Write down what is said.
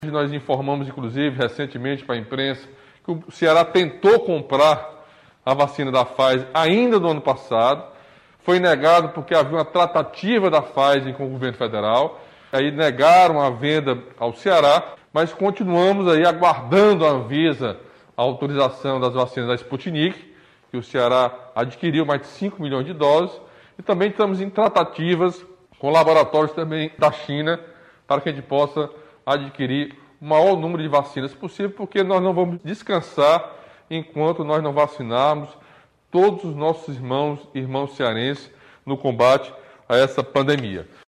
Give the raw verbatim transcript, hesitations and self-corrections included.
Nós informamos, inclusive, recentemente para a imprensa, que o Ceará tentou comprar a vacina da Pfizer ainda no ano passado. Foi negado porque havia uma tratativa da Pfizer com o governo federal. Aí negaram a venda ao Ceará, mas continuamos aí aguardando a Anvisa a autorização das vacinas da Sputnik, que o Ceará adquiriu mais de cinco milhões de doses. E também estamos em tratativas com laboratórios também da China para que a gente possa adquirir o maior número de vacinas possível, porque nós não vamos descansar enquanto nós não vacinarmos todos os nossos irmãos e irmãos cearenses no combate a essa pandemia.